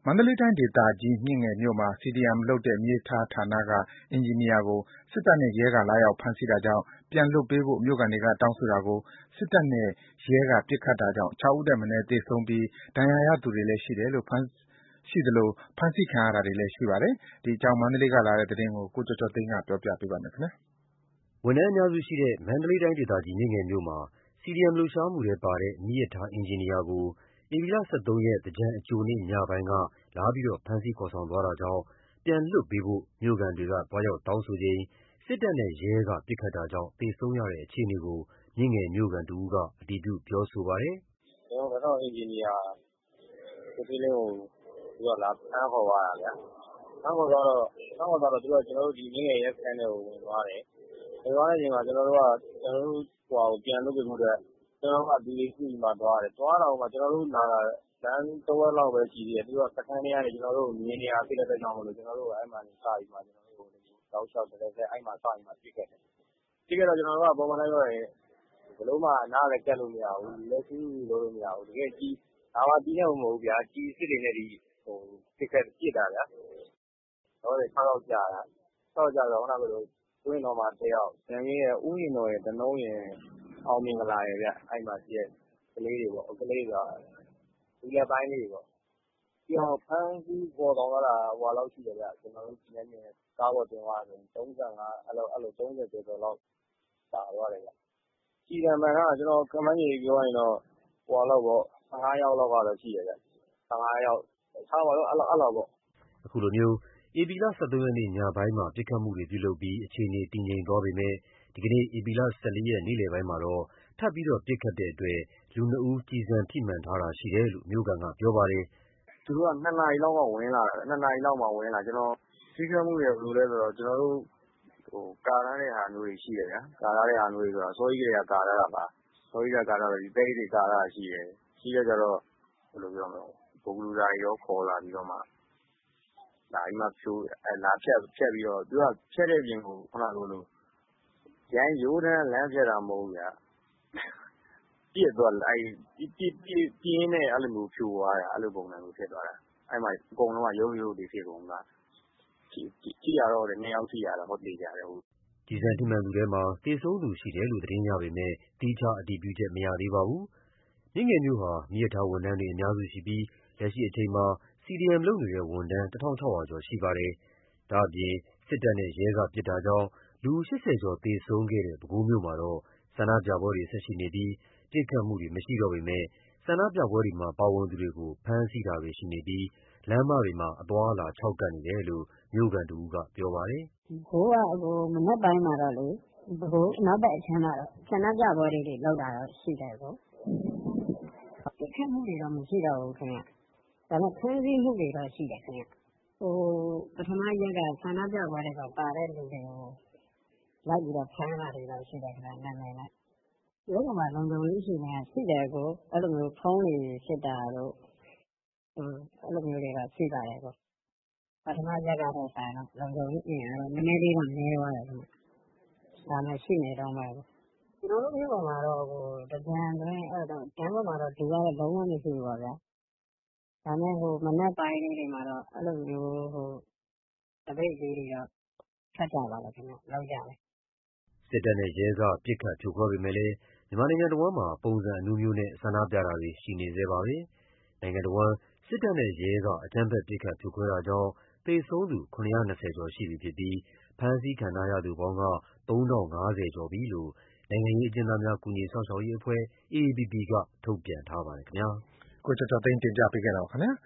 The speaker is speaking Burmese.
မန္တလေးတိုင်းဒေသကြီး မြင်းငယ်မြို့မှာ CDM လုပ်တဲ့ မီးရထားဌာနက အင်ဂျင်နီယာကို စစ်တပ်နဲ့ ရဲက လာရောက်ဖမ်းဆီးတာကြောင့် ပြန်လွှတ်ပေးဖို့ မြို့ခံတွေက တောင်းဆိုတာကို စစ်တပ်နဲ့ ရဲက ပစ်ခတ်တာကြောင့် ၆ ဦးထက်မနည်း သေဆုံးပြီး ဒဏ်ရာရသူတွေလည်း ရှိသလို ဖမ်းဆီးခံရတာတွေလည်း ရှိပါတယ်။ ဒီအကြောင်း မန္တလေးကလာတဲ့သတင်းကို ကိုကျော်ကျော်သိန်းက ပြောပြပါမယ်။ဝန်ထမ်းအများစုရှိတဲ့ မန္တလေးတိုင်းဒေသကြီး မြင်းငယ်မြို့မှာ CDM လှုပ်ရှားမှုထဲပါတဲ့ မီးရထားအင်ဂျင်နီယာကို ဧပြီလ ၁၃ ရက် သင်္ကြန်အကြိုနေ့ ညပိုင်းက လာရောက်ဖမ်းဆီးခေါ်ဆောင်သွားတာကြောင့် ပြန်လွှတ်ပေးဖို့ မြို့ခံတွေက သွားရောက်တောင်းဆိုချိန် စစ်တပ်နဲ့ ရဲက ပစ်ခတ်တာကြောင့် သေဆုံးရတဲ့အခြေအနေကို မြင်းငယ်မြို့ခံတဦးက အတည်ပြုပြောဆိုပါတယ်။ “ကျနော်တို့ လက်ထောက်အင်ဂျင်နီယာ ကိုဌေးလင်းကို သူတို့က လာဖမ်းခေါ်သွားတာဗျာ။ ဖမ်းခေါ်သွားတော့ သူတို့က ကျနော်တို့ မြင်းငယ်ရဲစခန်းထဲကို ဝင်သွားတယ်။ ဝင်သွားတဲ့အချိန်မှာ ကျနော်တို့ကို ပြန်လွှတ်ပေးဖို့အတွက် ကျနော်တို့က လူတွေစုပြီးမှ သွားတယ်။ သွားတာကိုမှ ကျနော်တို့လာတာ လမ်းတဝက်လောက်ပဲရှိသေးတယ်။ သူတို့က စခန်းထဲကနေ ကျနော်တို့ကို မြင်နေတာဖြစ်တဲ့အတွက်ကြောင့်မို့လို့ ကျနော်တို့ကို အဲ့မှာတင်စပြီးမှ တောက်လျှောက်တရစပ် အဲ့မှာစပြီးမှ ပစ်ခဲ့တယ်။ ပစ်ခဲ့တော့ ကျနော်တို့က ပုံမှန်အတိုင်းပြောရင် ဘယ်လိုမှ အနားလည်းကပ်လို့မရဘူး။ လူလည်း စူးစူးလုပ်လို့မရဘူး။ ဒါက ကျည်နဲ့ကိုမဟုတ်ဘူးဗျာ။ ကျည်အစစ်တွေနဲ့ ပစ်တာဗျာ။ လောလောဆယ် ၆ ယောက်ကျတာ။ ခုနကပြောသလို စိုးရင်တော်မှာ ၁ ယောက် ဉာဏ်ဝင်းရယ်၊ ဦးရင်တော်ရယ်၊ ဓနုံးရယ်၊ အောင်မင်္ဂလာရယ်ဗျ။ အဲ့မှာရှိတဲ့ ကလေးတွေပေါ့။ ကလေးတွေဆိုတာ လူလတ်ပိုင်းလေးတွေပေါ့။ ဖမ်းဆီးခေါ်ဆောင်သွားတာ ကျနော်တို့မျက်မြင် ကားပေါ်တင်သွားတာဆိုရင် ၃၀ ကျော်ကျော်လောက် ပါသွားတယ်ဗျ။ ကျည်ဆံမှန်ထားတာ ကျနော်ခန့်မှန်းခြေပြောရရင်တော့ ၁၅ ယောက်လောက်ကတော့ ရှိတယ်ဗျ။ ၁၅ ယောက် ထားပါတော့ အဲ့လောက်ပေါ့။ ” အခုလို ဧပြီလ ၁၃ ရက်နေ့ ညပိုင်းမှာ ပစ်ခတ်မှုတွေပြုလုပ်ပြီး အခြေအနေတည်ငြိမ်သွားပေမယ့် ဒီကနေ့ ဧပြီလ ၁၄ ရက် နေ့လည်ပိုင်းမှာတော့ ထပ်မံပစ်ခတ်တဲ့အတွက် လူ 2 ဦး ကျည်ဆံထိမှန်ထားတာရှိတယ်လို့ မြို့ခံကပြောပါတယ်။ “သူတို့က ၂ နာရီလောက်မှ ဝင်လာတာ။ ထိခိုက်မှုတွေက ဘယ်လိုလဲဆိုတော့ ကျနော်တို့ ကာထားတဲ့ဟာမျိုးတွေရှိတယ်ဗျာ။ ကာထားတဲ့ဟာမျိုးတွေဆိုတာ အစောကြီးကတည်းက ကာထားတာပါ။ အစောကြီးကတည်းက ကာထားတော့ သဲအိတ်တွေကာထားတာရှိတယ်။ ရှိတဲ့အခါကျတော့ ဘယ်လိုပြောမလဲ ဘိုကလူစာတွေရော ခေါ်လာပြီးတော့မှ လာပြီးမှဖြိုးတယ်။ လာဖြတ်ပြီးတော့ သူတို့က ဖြတ်တဲ့အပြင်ကို ခုနကပြောသလို ရိုးရိုးတန်းတန်း လမ်းဖြတ်တာမဟုတ်ဘူးဗျာ။ ပစ်ရင်းနဲ့ အဲ့လိုမျိုးဖြိုသွားတာ အဲ့လိုပုံစံမျိုးဖြစ်သွားတာ။ အဲ့မှာ အကုန်လုံးက ရုတ်ရုတ်တွေဖြစ်ကုန်တာ။ ထိတာတော့ 2 ယောက်ထိတာတော့ သေချာတယ်။ ” ကျည်ဆံထိမှန်သူထဲမှာ သေဆုံးသူရှိတယ်လို့ သတင်းရပေမယ့် သီးခြားအတည်ပြုချက်မရသေးပါဘူး။ မြင်းငယ်မြို့ဟာ မီးရထားဝန်ထမ်းတွေအများစုရှိပြီး လက်ရှိအချိန်မှာ CDM လုပ်နေတဲ့ ဝန်ထမ်း ၁,၆၀၀ ကျော်ရှိပါတယ်။ ဒါ့အပြင် စစ်တပ်နဲ့ ရဲက ပစ်တာကြောင့် လူ 80 ကျော်သေဆုံးခဲ့တဲ့ ပဲခူးမြို့မှာတော့ ဆန္ဒပြပွဲတွေဆက်ရှိနေပြီး ပစ်ခတ်မှုတွေမရှိတော့ပေမယ့် ဆန္ဒပြပွဲတွေမှာ ပါဝင်သူတွေကို ဖမ်းဆီးတာတွေရှိနေပြီး လမ်းမတွေမှာ အသွားအလာ ခြောက်ကပ်နေတယ်လို့ မြို့ခံတဦးကပြောပါတယ်။ “ပဲခူးက မနက်ပိုင်းမှာတော့လေ ပဲခူးအနောက်ဘက်အခြမ်းမှာတော့ ဆန္ဒပြပွဲလေးတွေ လုပ်တာတော့ရှိတယ်။ ပစ်ခတ်မှုတွေတော့ မရှိတော့ဘူးခင်ဗျ။ ဒါပေမယ့် ဖမ်းဆီးမှုတွေတော့ရှိတယ်ခင်ဗျ။ ပထမရက်က ဆန္ဒပြပွဲတွေမှာပါတဲ့လူတွေကို လိုက်ပြီးတော့ ဖမ်းတာတွေတော့ရှိတယ်ခင်ဗျ နာမည်နဲ့။ မြို့ပေါ်မှာ လုံခြုံရေးအခြေအနေက ရှိတယ်။ အဲ့လိုမျိုး ဖုန်းတွေစစ်တာတို့ အဲ့လိုမျိုးတွေတော့ရှိပါတယ်။ ပထမရက်ထက်စာရင်တော့ လုံခြုံရေးအင်အားတော့ နည်းနည်းလေးတော့ နည်းသွားတယ်ခင်ဗျ။ ဒါပေမယ့် ရှိနေတုန်းပဲ။ ကျနော်တို့မြို့ပေါ်မှာတော့ သင်္ကြန်အတွင်း လမ်းပေါ်မှာတော့ လူကတော့ လုံးဝမရှိဘူးပေါ့ဗျာ။ ဒါပေမယ့် မနက်ပိုင်းလေးတွေမှာတော့ အဲ့လိုမျိုး သပိတ်လေးတွေတော့ ထွက်ကြပါတယ်ခင်ဗျ။ လုပ်ကြတယ်။ ” စစ်တပ်နဲ့ ရဲက ပစ်ခတ်ဖြိုခွဲပေမယ့်လည်း မြန်မာနိုင်ငံတဝန်းမှာ ပုံစံအမျိုးမျိုးနဲ့ ဆန္ဒပြတာတွေရှိနေဆဲပါပဲ။ နိုင်ငံတဝန်း စစ်တပ်နဲ့ ရဲက အကြမ်းဖက်ပစ်ခတ်ဖြိုခွဲတာကြောင့် သေဆုံးသူ ၇၂၀ ကျော်ရှိပြီဖြစ်ပြီး ဖမ်းဆီးခံထားရသူပေါင်းက ၃,၀၅၀ ကျော်ပြီလို့ နိုင်ငံရေးအကျဉ်းသားများ ကူညီစောင့်ရှောက်ရေးအဖွဲ့ AAPP က ထုတ်ပြန်ထားပါတယ်ခင်ဗျာ။ကိုကျော်ကျော်သိန်းတင်ပြပေးထားပါတယ်ခင်ဗျာ။